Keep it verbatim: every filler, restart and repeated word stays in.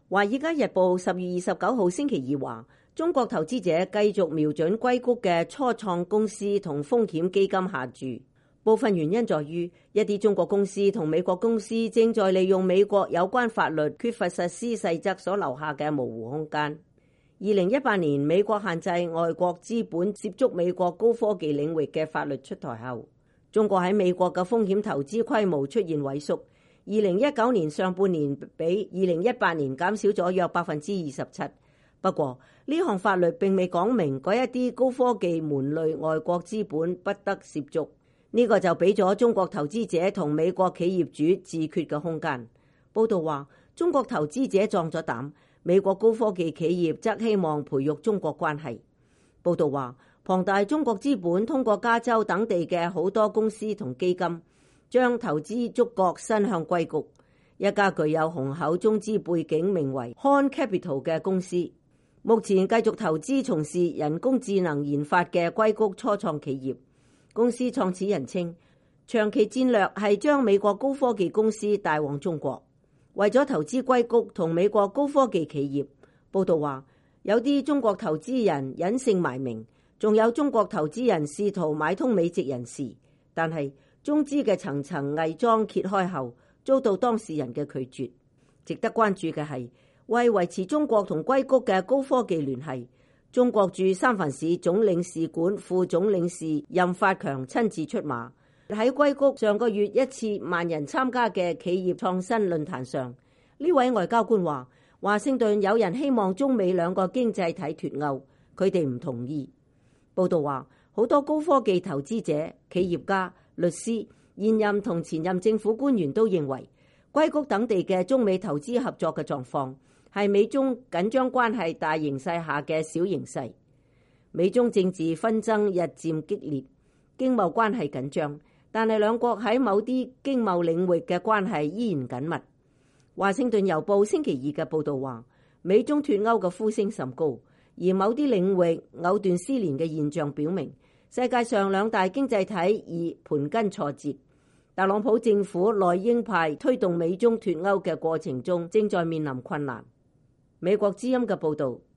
華爾街日報十月二十九號星期二話，中國投資者繼續瞄準硅谷嘅初創公司同風險基金下注，部分原因在於一啲中國公司同美國公司正在利用美國有關法律缺乏實施細則所留下嘅模糊空間。二零一八年美國限制外國資本接觸美國高科技領域嘅法律出台後，中國喺美國嘅風險投資規模出現萎縮。二零一九年上半年比二零一八年減少咗約百分之二十七。不過呢項法律並未講明嗰一啲高科技門類外國資本不得涉足，呢、這個就俾咗中國投資者同美國企業主自決嘅空間。報道話，中國投資者壯咗膽，美國高科技企業則希望培育中國關係。報道話，龐大中國資本通過加州等地嘅好多公司同基金，將投資觸角伸向硅谷，一家具有雄厚中資背景名為 Han Capital 嘅公司，目前繼續投資從事人工智能研發嘅硅谷初創企業。公司創始人稱，長期戰略係將美國高科技公司帶往中國。為咗投資硅谷同美國高科技企業，報道話有啲中國投資人隱姓埋名，仲有中國投資人試圖買通美籍人士，但係中資嘅層層偽裝揭開後，遭到當事人嘅拒絕。值得關注嘅係，為維持中國同硅谷嘅高科技聯繫，中國駐三藩市總領事館副總領事任發強親自出馬。喺硅谷上個月一次萬人參加嘅企業創新論壇上，呢位外交官話，華盛頓有人希望中美兩個經濟體脫鈎，佢哋唔同意。報道話，好多高科技投資者、企業家、律師、現任同前任政府官員都認為，硅谷等地嘅中美投資合作嘅狀況係美中緊張關係大形勢下嘅小形勢。美中政治紛爭日漸激烈，經貿關係緊張，但係兩國喺某啲經貿領域嘅關係依然緊密。華盛頓郵報星期二嘅報導話，美中脫鈎嘅呼聲甚高，而某啲領域藕斷絲連嘅現象表明，世界上兩大經濟體已盤根錯節。特朗普政府內鷹派推動美中脫鈎嘅過程中，正在面臨困難。美國之音嘅報導